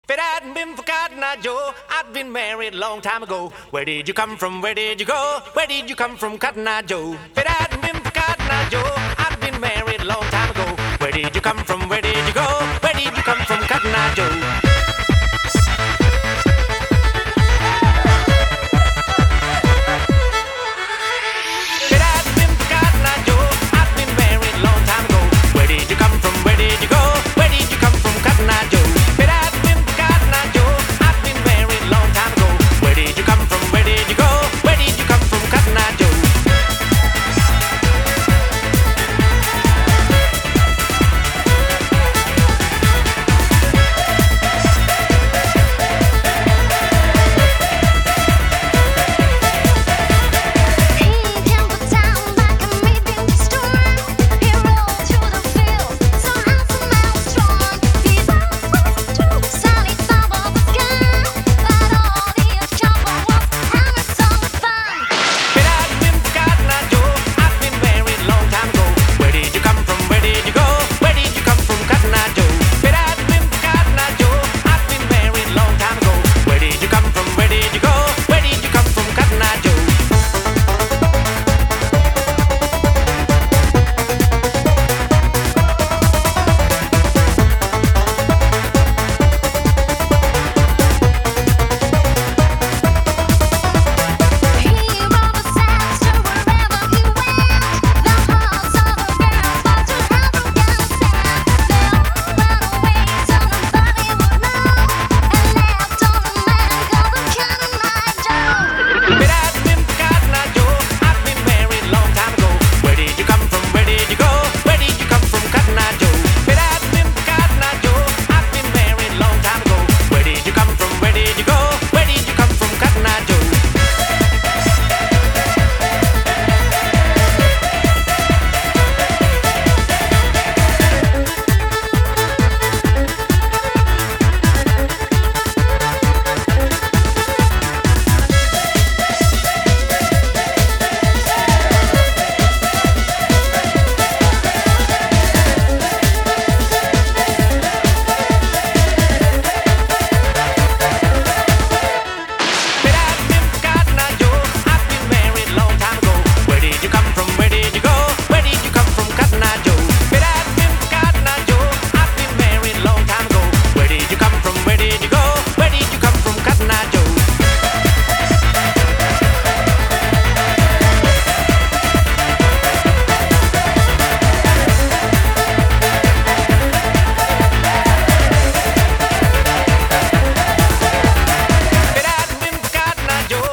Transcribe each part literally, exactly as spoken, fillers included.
If it hadn't been for Cotton Eye Joe, I'd been married a long time ago. Where did you come from? Where did you go? Where did you come from, Cotton Eye Joe? If it hadn't been for Cotton Eye Joe, I'd been married a long time ago. Where did you come from? Where did you go? Where did you come from, Cotton Eye Joe?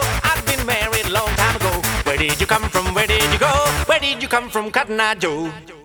Where did you come from? Where did you go? Where did you come from, Cotton Eye Joe?